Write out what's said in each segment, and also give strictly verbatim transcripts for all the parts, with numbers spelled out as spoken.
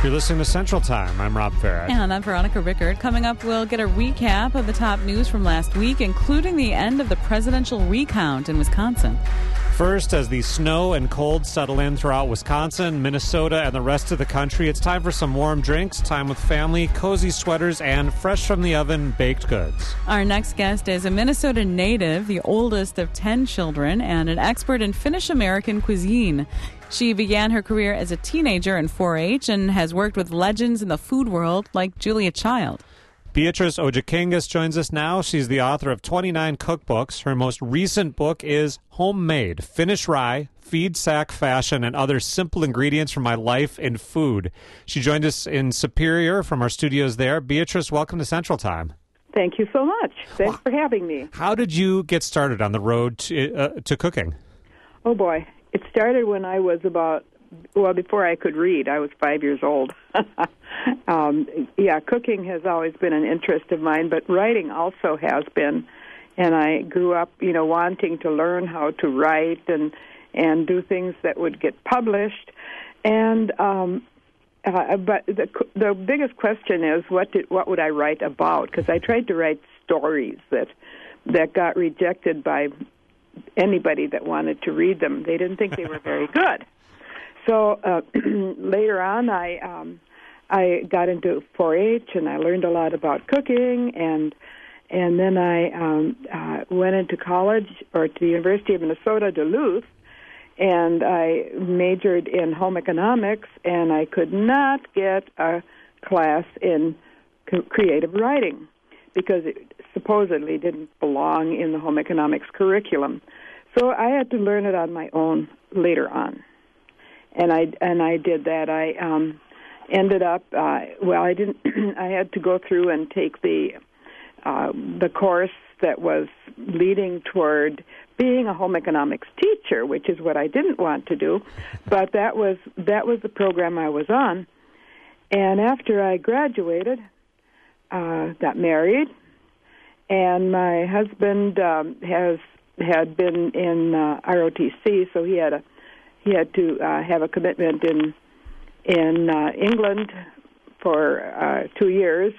You're listening to Central Time. I'm Rob Farrett. And I'm Veronica Rickard. Coming up, we'll get a recap of the top news from last week, including the end of the presidential recount in Wisconsin. First, as the snow and cold settle in throughout Wisconsin, Minnesota, and the rest of the country, it's time for some warm drinks, time with family, cozy sweaters, and fresh-from-the-oven baked goods. Our next guest is a Minnesota native, the oldest of ten children, and an expert in Finnish-American cuisine. She began her career as a teenager in four H and has worked with legends in the food world like Julia Child. Beatrice Ojakingis joins us now. She's the author of twenty-nine cookbooks. Her most recent book is Homemade, Finnish Rye, Feed Sack Fashion, and Other Simple Ingredients from My Life in Food. She joined us in Superior from our studios there. Beatrice, welcome to Central Time. Thank you so much. Thanks wow. for having me. How did you get started on the road to, uh, to cooking? Oh, boy. It started when I was about, well, before I could read. I was five years old. um, yeah, cooking has always been an interest of mine, but writing also has been. And I grew up, you know, wanting to learn how to write and and do things that would get published. And um, uh, but the the biggest question is what did what would I write about? Because I tried to write stories that that got rejected by anybody that wanted to read them. They didn't think they were very good. So uh, later on, I um, I got into four H and I learned a lot about cooking, and and then I um, uh, went into college or to the University of Minnesota Duluth, and I majored in home economics, and I could not get a class in co- creative writing because it supposedly didn't belong in the home economics curriculum. So I had to learn it on my own later on. And I and I did that. I um, ended up, uh, well, I didn't, I had to go through and take the uh, the course that was leading toward being a home economics teacher, which is what I didn't want to do. But that was that was the program I was on. And after I graduated, uh, got married, and my husband um, has had been in uh, R O T C, so he had a he had to uh, have a commitment in in uh, England for uh, two years.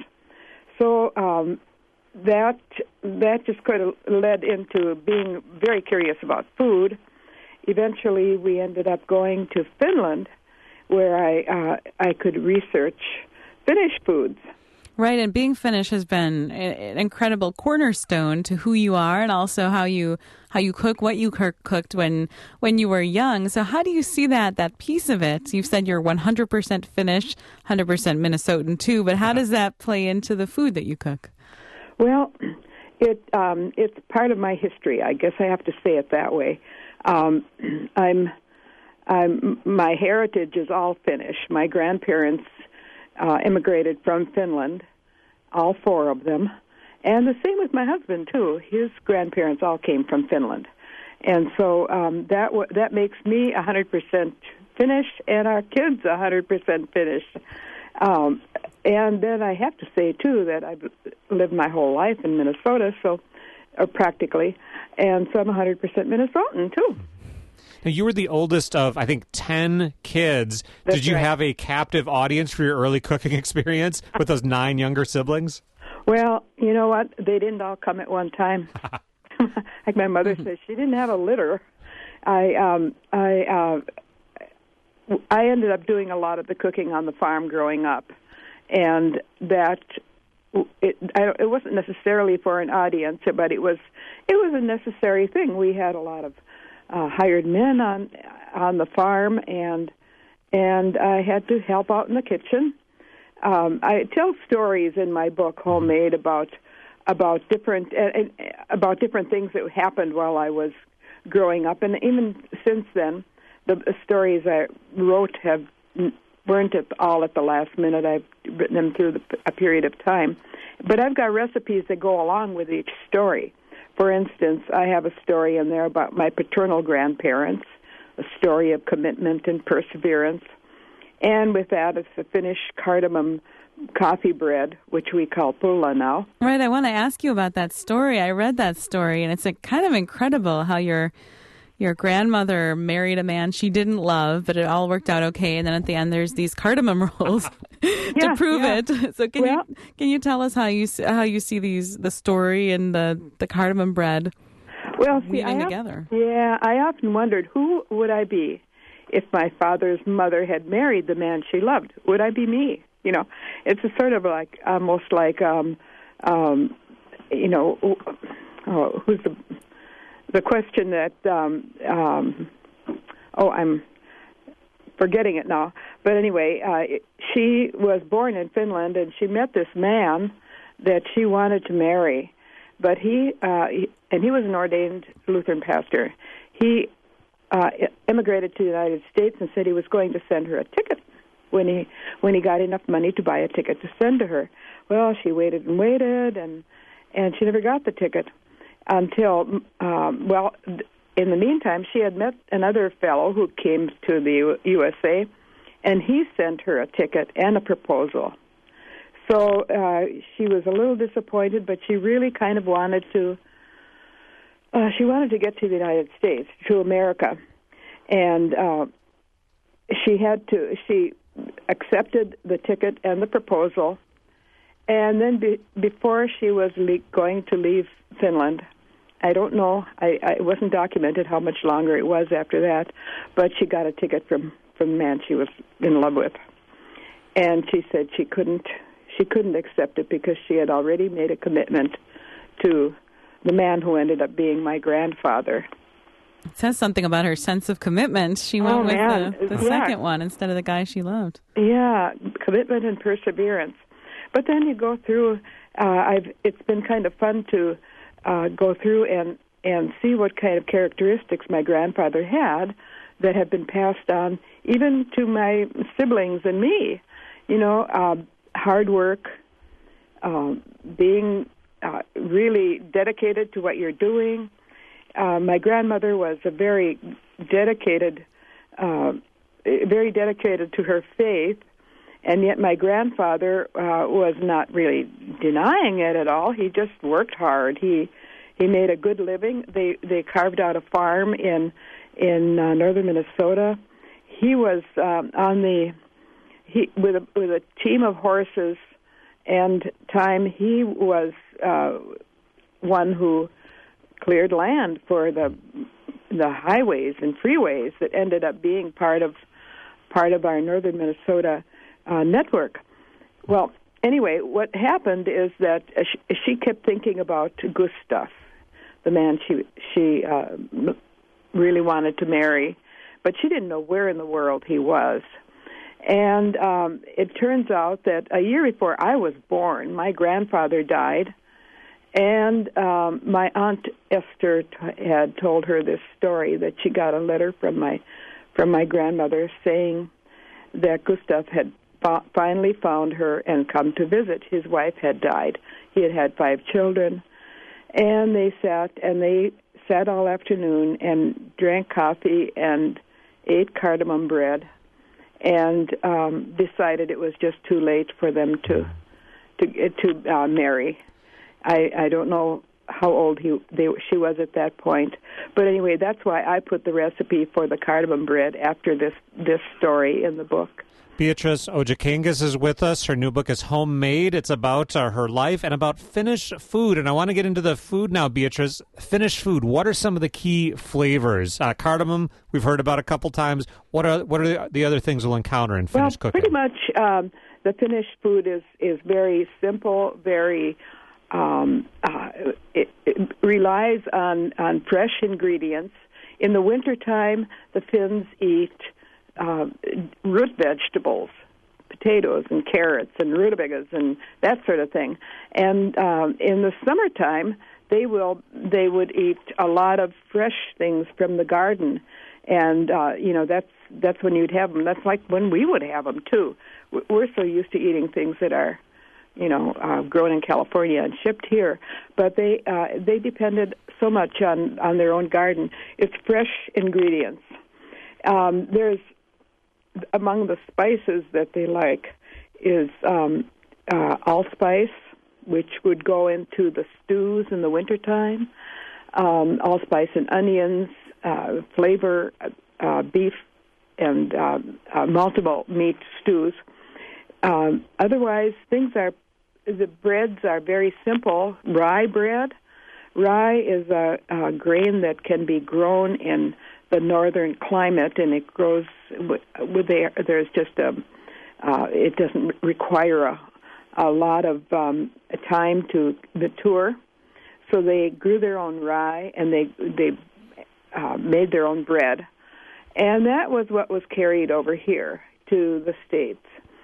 So um, that that just kind of led into being very curious about food. Eventually, we ended up going to Finland, where I uh, I could research Finnish foods. Right, and being Finnish has been an incredible cornerstone to who you are, and also how you how you cook, what you cooked when when you were young. So, how do you see that that piece of it? You've said you're one hundred percent Finnish, one hundred percent Minnesotan too, but how does that play into the food that you cook? Well, it um, it's part of my history. I guess I have to say it that way. Um, I'm I'm my heritage is all Finnish. My grandparents Uh, immigrated from Finland, all four of them, and the same with my husband too. His grandparents all came from Finland, and so um, that w- that makes me one hundred percent Finnish, and our kids one hundred percent Finnish. Um, and then I have to say too that I've lived my whole life in Minnesota, so uh, practically, and so I'm one hundred percent Minnesotan too. Now, you were the oldest of, I think, ten kids. That's Did you right. have a captive audience for your early cooking experience with those nine younger siblings? Well, you know what? They didn't all come at one time. Like my mother says, she didn't have a litter. I um, I uh, I ended up doing a lot of the cooking on the farm growing up, and that it I, it wasn't necessarily for an audience, but it was it was a necessary thing. We had a lot of Uh, hired men on on the farm, and and I had to help out in the kitchen. Um, I tell stories in my book, Homemade, about about different uh, about different things that happened while I was growing up, and even since then, the, the stories I wrote have weren't at all at the last minute. I've written them through the, a period of time, but I've got recipes that go along with each story. For instance, I have a story in there about my paternal grandparents, a story of commitment and perseverance. And with that, it's the Finnish cardamom coffee bread, which we call pulla now. Right, I want to ask you about that story. I read that story, and it's a kind of incredible how your your grandmother married a man she didn't love, but it all worked out okay. And then at the end, there's these cardamom rolls to Yeah, prove yeah. it. So can Well- you can you tell us how you s- how you see these the story and the the cardamom bread Well, see, weaving I of- together? Yeah, I often wondered who would I be if my father's mother had married the man she loved. Would I be me? You know, it's a sort of like almost like um, um, you know, oh, who's the the question that um, um, oh, I'm forgetting it now. But anyway, uh, she was born in Finland, and she met this man that she wanted to marry. But he, uh, he and he was an ordained Lutheran pastor. He uh, immigrated to the United States and said he was going to send her a ticket when he when he got enough money to buy a ticket to send to her. Well, she waited and waited, and and she never got the ticket until um, well. In the meantime, she had met another fellow who came to the U S A, and he sent her a ticket and a proposal. So uh, she was a little disappointed, but she really kind of wanted to. Uh, she wanted to get to the United States, to America, and uh, she had to. She accepted the ticket and the proposal, and then be, before she was le- going to leave Finland. I don't know. I, I, it wasn't documented how much longer it was after that, but she got a ticket from, from the man she was in love with, and she said she couldn't she couldn't accept it because she had already made a commitment to the man who ended up being my grandfather. It says something about her sense of commitment. She went Oh, with man. the, the Yeah. second one instead of the guy she loved. Yeah, commitment and perseverance. But then you go through. Uh, I've it's been kind of fun to. Uh, go through and, and see what kind of characteristics my grandfather had that have been passed on even to my siblings and me. You know, uh, hard work, uh, being uh, really dedicated to what you're doing. Uh, my grandmother was a very dedicated, uh, very dedicated to her faith, and yet my grandfather uh, was not really denying it at all. He just worked hard. He he made a good living. They they carved out a farm in in uh, northern Minnesota. He was um, on the he with a with a team of horses and time. He was uh, one who cleared land for the the highways and freeways that ended up being part of part of our northern Minnesota Uh, network. Well, anyway, what happened is that uh, she, she kept thinking about Gustav, the man she she uh, m- really wanted to marry, but she didn't know where in the world he was. And um, it turns out that a year before I was born, my grandfather died, and um, my aunt Esther t- had told her this story that she got a letter from my from my grandmother saying that Gustav had finally found her and come to visit. His wife had died. He had had five children, and they sat and they sat all afternoon and drank coffee and ate cardamom bread, and um, decided it was just too late for them to to to uh, marry. I I don't know how old he they she was at that point, but anyway, that's why I put the recipe for the cardamom bread after this this story in the book. Beatrice Ojekangas is with us. Her new book is Homemade. It's about uh, her life and about Finnish food. And I want to get into the food now, Beatrice. Finnish food, what are some of the key flavors? Uh, cardamom, we've heard about a couple times. What are what are the other things we'll encounter in Finnish well, cooking? Pretty much um, the Finnish food is, is very simple, very um, uh, it, it relies on, on fresh ingredients. In the wintertime, the Finns eat Uh, root vegetables, potatoes and carrots and rutabagas and that sort of thing. And um, in the summertime, they will they would eat a lot of fresh things from the garden, and uh, you know that's that's when you'd have them. That's like when we would have them too. We're so used to eating things that are, you know, uh, grown in California and shipped here, but they uh, they depended so much on on their own garden. It's fresh ingredients. Um, there's among the spices that they like is um, uh, allspice, which would go into the stews in the wintertime, um, allspice and onions, uh, flavor uh, beef and uh, uh, multiple meat stews. Um, otherwise, things are, the breads are very simple. Rye bread. Rye is a, a grain that can be grown in the northern climate, and it grows with, with the, there's just a, uh, it doesn't require a, a lot of um, time to mature. So they grew their own rye, and they they uh, made their own bread. And that was what was carried over here to the States.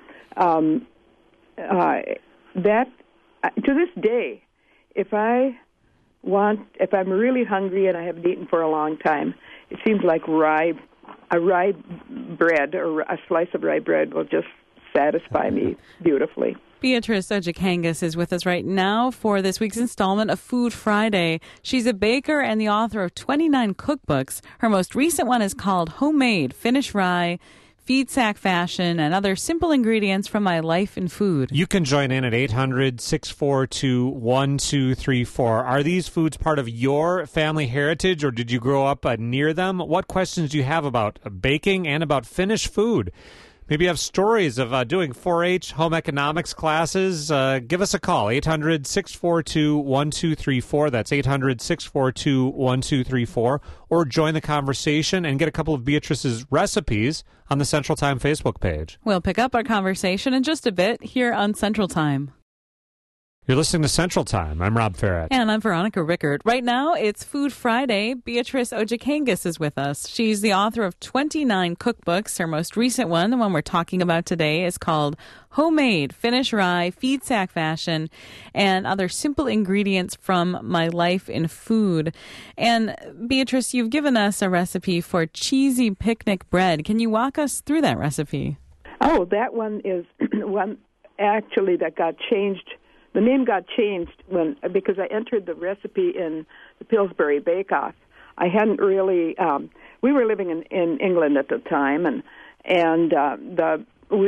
Um, uh, that, to this day, if I want, if I'm really hungry and I haven't eaten for a long time, it seems like rye, a rye bread or a slice of rye bread will just satisfy me beautifully. Beatrice Ojikangas is with us right now for this week's installment of Food Friday. She's a baker and the author of twenty-nine cookbooks. Her most recent one is called Homemade, Finnish Rye, Feed Sack Fashion, and Other Simple Ingredients from My Life in Food. You can join in at eight hundred, six four two, one two three four. Are these foods part of your family heritage, or did you grow up uh, near them? What questions do you have about uh, baking and about Finnish food? Maybe you have stories of uh, doing four H home economics classes. Uh, give us a call, eight hundred, six four two, one two three four. That's eight hundred, six four two, one two three four. Or join the conversation and get a couple of Beatrice's recipes on the Central Time Facebook page. We'll pick up our conversation in just a bit here on Central Time. You're listening to Central Time. I'm Rob Farrett. And I'm Veronica Rickert. Right now, it's Food Friday. Beatrice Ojikangas is with us. She's the author of twenty-nine cookbooks. Her most recent one, the one we're talking about today, is called Homemade, Finnish Rye, Feed Sack Fashion, and Other Simple Ingredients from My Life in Food. And Beatrice, you've given us a recipe for cheesy picnic bread. Can you walk us through that recipe? Oh, that one is one actually that got changed. The name got changed when because I entered the recipe in the Pillsbury Bake Off. I hadn't really. Um, we were living in, in England at the time, and and uh, the we,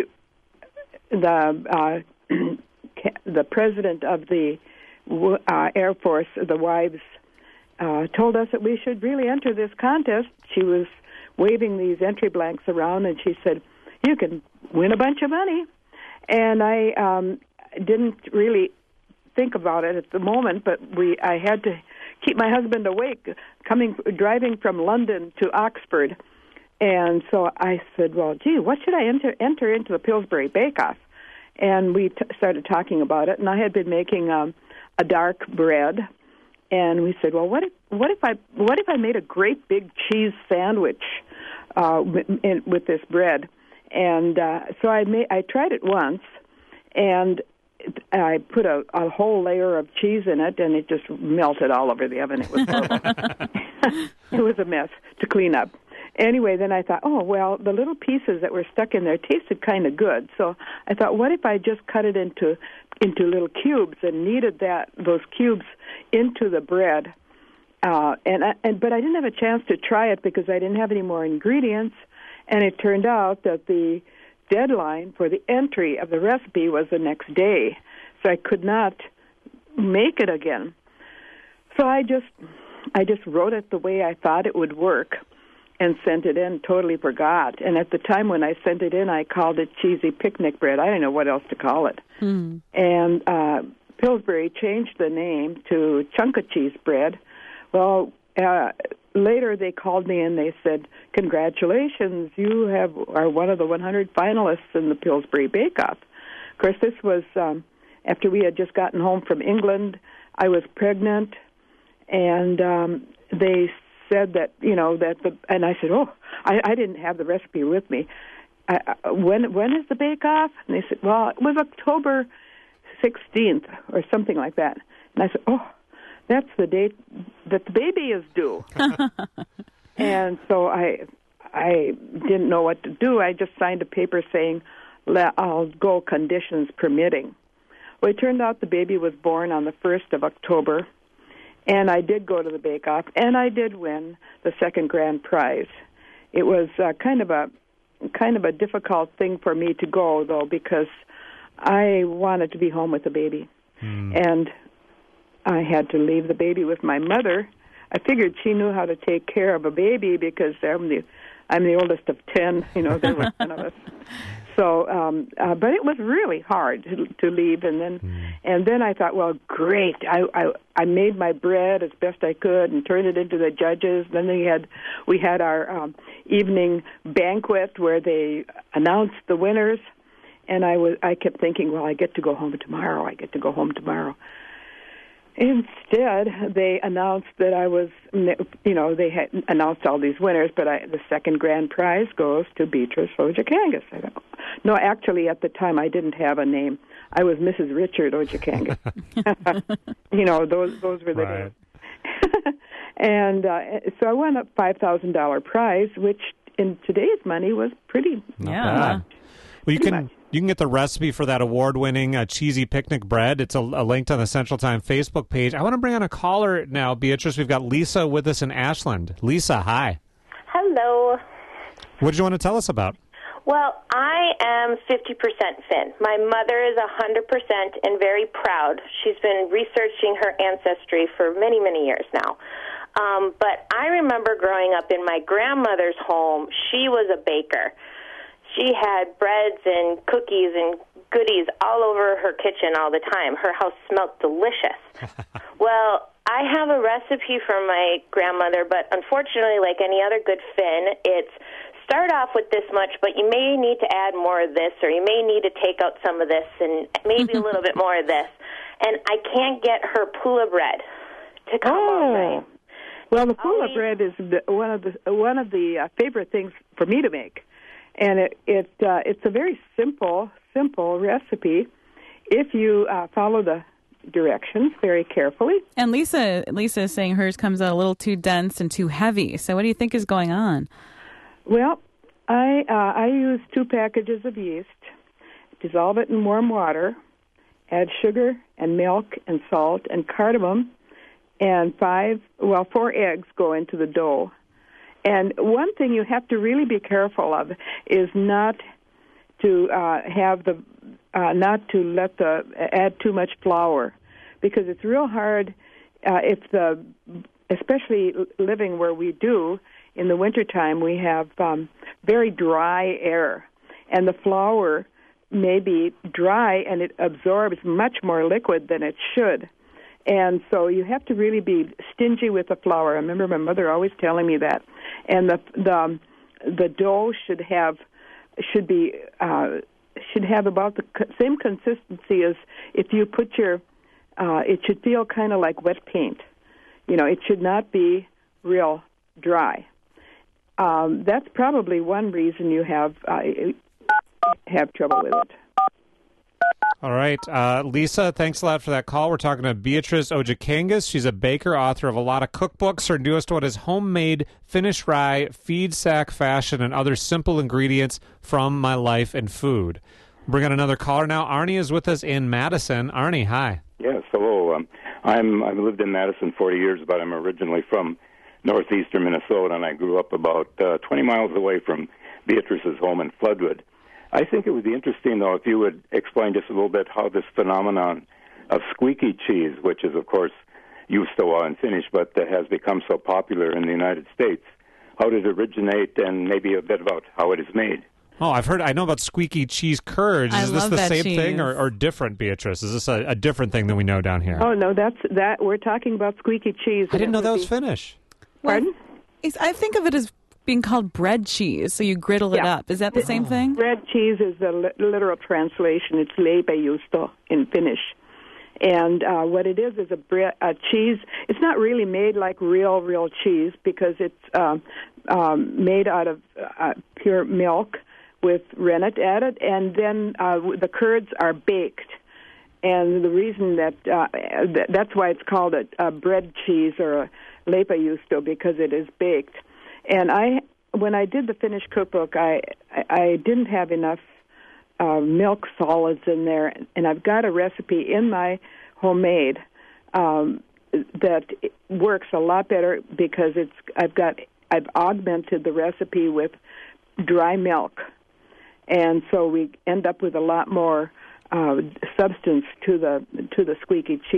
the uh, the president of the uh, Air Force, the wives, uh, told us that we should really enter this contest. She was waving these entry blanks around, and she said, "You can win a bunch of money," and I. Um, didn't really think about it at the moment, but we I had to keep my husband awake coming driving from London to Oxford. And so I said, well, gee, what should I enter enter into the Pillsbury Bake Off? And we t- started talking about it, and I had been making um, a dark bread, and we said, well, what if what if I what if I made a great big cheese sandwich uh, in, with this bread? And uh, so I made I tried it once, and I put a, a whole layer of cheese in it, and it just melted all over the oven. It was horrible. It was a mess to clean up. Anyway, then I thought, oh, well, the little pieces that were stuck in there tasted kind of good. So I thought, what if I just cut it into into little cubes and kneaded that those cubes into the bread? Uh, and, I, and But I didn't have a chance to try it because I didn't have any more ingredients, and it turned out that the deadline for the entry of the recipe was the next day, so I could not make it again. So I just I just wrote it the way I thought it would work and sent it in, totally forgot. And at the time when I sent it in, I called it cheesy picnic bread. I didn't know what else to call it. Mm. And uh, Pillsbury changed the name to chunk of cheese bread. Well, uh, later they called me and they said, congratulations, you have are one of the one hundred finalists in the Pillsbury Bake Off. Of course, this was um, after we had just gotten home from England. I was pregnant, and um, they said that, you know, that the, and I said, oh, I, I didn't have the recipe with me. I, I, when when is the Bake Off? And they said, well, it was October sixteenth or something like that. And I said, oh, that's the date that the baby is due. And so I I didn't know what to do. I just signed a paper saying, I'll go conditions permitting. Well, it turned out the baby was born on the first of October, and I did go to the Bake Off, and I did win the second grand prize. It was uh, kind of a kind of a difficult thing for me to go, though, because I wanted to be home with the baby. Mm. And I had to leave the baby with my mother I figured she knew how to take care of a baby because I'm the I'm the oldest of ten. You know, there were ten of us. So, um, uh, but it was really hard to, to leave, and then, mm. and then I thought, well, great. I, I I made my bread as best I could and turned it into the judges. Then they had, we had our um, evening banquet where they announced the winners, and I was I kept thinking, well, I get to go home tomorrow. I get to go home tomorrow. Instead, they announced that I was, you know, they had announced all these winners, but I, the second grand prize goes to Beatrice Ojikangas. I thought, no, actually, at the time, I didn't have a name. I was Missus Richard Ojikangas. You know, those those were the right. names. And uh, so I won a five thousand dollars prize, which in today's money was pretty. Not yeah. bad. Well, you Pretty can much. you can get the recipe for that award-winning uh, cheesy picnic bread. It's a, a linked on the Central Time Facebook page. I want to bring on a caller now, Beatrice. We've got Lisa with us in Ashland. Lisa, hi. Hello. What did you want to tell us about? Well, I am fifty percent Finn. My mother is one hundred percent and very proud. She's been researching her ancestry for many, many years now. Um, but I remember growing up in my grandmother's home. She was a baker. She had breads and cookies and goodies all over her kitchen all the time. Her house smelled delicious. Well, I have a recipe from my grandmother, but unfortunately, like any other good Finn, it's start off with this much, but you may need to add more of this, or you may need to take out some of this and maybe a little bit more of this. And I can't get her pula bread to come Oh. out right. Well, the pula Always- bread is the, one of the one of the uh, favorite things for me to make. And it, it uh, it's a very simple, simple recipe if you uh, follow the directions very carefully. And Lisa, Lisa is saying hers comes out a little too dense and too heavy. So what do you think is going on? Well, I uh, I use two packages of yeast, dissolve it in warm water, add sugar and milk and salt and cardamom, and five, well, four eggs go into the dough. And one thing you have to really be careful of is not to uh, have the uh, not to let the add too much flour, because it's real hard uh, if the especially living where we do in the wintertime, we have um, very dry air, and the flour may be dry and it absorbs much more liquid than it should. And so you have to really be stingy with the flour. I remember my mother always telling me that. And the the the dough should have should be uh, should have about the same consistency as if you put your. Uh, it should feel kind of like wet paint. You know, it should not be real dry. Um, that's probably one reason you have uh, have trouble with it. All right. Uh, Lisa, thanks a lot for that call. We're talking to Beatrice Ojikangas. She's a baker, author of a lot of cookbooks. Her newest one is Homemade Finnish Rye, Feed Sack Fashion, and Other Simple Ingredients from My Life and Food. Bring on another caller now. Arnie is with us in Madison. Arnie, hi. Yes, hello. Um, I'm, I've lived in Madison forty years, but I'm originally from northeastern Minnesota, and I grew up about uh, twenty miles away from Beatrice's home in Floodwood. I think it would be interesting, though, if you would explain just a little bit how this phenomenon of squeaky cheese, which is, of course, used so well in Finnish, but that has become so popular in the United States, how did it originate, and maybe a bit about how it is made. Oh, I've heard, I know about squeaky cheese curds. I Is this love the that same cheese. thing or, or different, Beatrice? Is this a, a different thing than we know down here? Oh no, that's that. We're talking about squeaky cheese. I didn't know It that would was be- Finnish. Pardon? It's- I think of it as being called bread cheese, so you griddle it Yeah. up. Is that the same thing? Bread cheese is the li- literal translation. It's leipäjuusto in Finnish. And uh, what it is is a, bre- a cheese. It's not really made like real, real cheese because it's um, um, made out of uh, pure milk with rennet added, and then uh, the curds are baked. And the reason that uh, th- that's why it's called a, a bread cheese or a leipäjuusto, because it is baked. And I, when I did the Finnish cookbook, I I, I didn't have enough uh, milk solids in there, and I've got a recipe in my homemade um, that works a lot better because it's I've got I've augmented the recipe with dry milk, and so we end up with a lot more uh, substance to the to the squeaky cheese.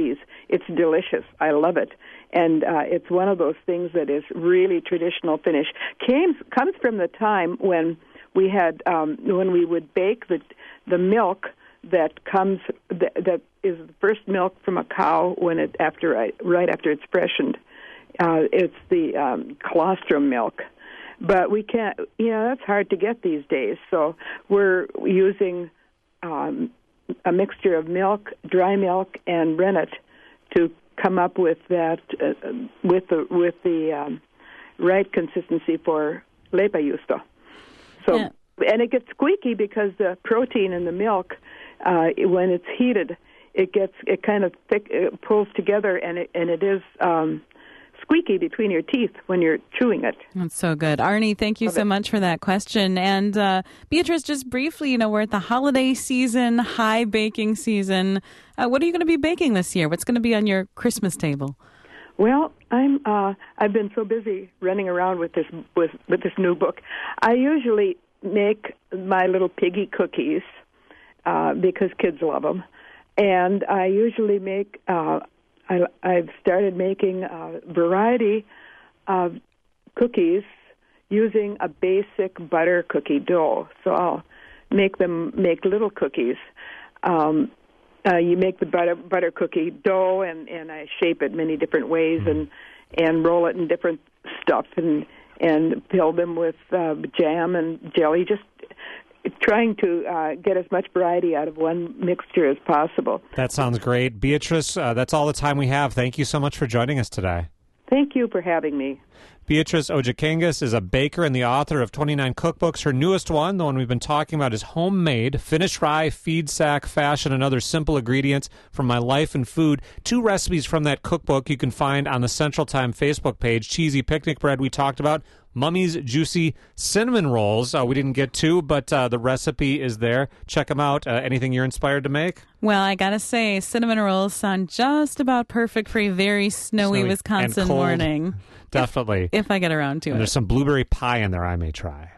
it's delicious. I love it. And uh, it's one of those things that is really traditional Finnish. Came, comes from the time when we had um, when we would bake the the milk that comes that, that is the first milk from a cow when it after right after it's freshened. Uh, it's the um, colostrum milk, but we can't. You know, that's hard to get these days. So we're using um, a mixture of milk, dry milk, and rennet to come up with that uh, with the with the um, right consistency for leipäjuusto. So yeah. And it gets squeaky because the protein in the milk, uh, when it's heated, it gets it kind of thick, it pulls together, and it and it is um, squeaky between your teeth when you're chewing it. That's so good. Arnie, thank you Love so it. much for that question. And uh, Beatrice, just briefly, you know, we're at the holiday season, high baking season. Uh, what are you going to be baking this year? What's going to be on your Christmas table? Well, I'm. Uh, I've been so busy running around with this with, with this new book. I usually make my little piggy cookies uh, because kids love them, and I usually make. Uh, I, I've started making a variety of cookies using a basic butter cookie dough. So I'll make them make little cookies. Um, uh, you make the butter butter cookie dough, and, and I shape it many different ways, and and roll it in different stuff, and and fill them with uh, jam and jelly. Just trying to uh, get as much variety out of one mixture as possible. That sounds great. Beatrice, uh, that's all the time we have. Thank you so much for joining us today. Thank you for having me. Beatrice Ojekangas is a baker and the author of twenty-nine cookbooks. Her newest one, the one we've been talking about, is Homemade, Finnish Rye, Feed Sack, Fashion, and Other Simple Ingredients from My Life and Food. Two recipes from that cookbook you can find on the Central Time Facebook page. Cheesy picnic bread we talked about. Mummy's Juicy Cinnamon Rolls uh, we didn't get to, but uh, the recipe is there. Check them out. Uh, anything you're inspired to make? Well, I got to say, cinnamon rolls sound just about perfect for a very snowy, snowy Wisconsin morning. Definitely. If, if I get around to and it. There's some blueberry pie in there I may try.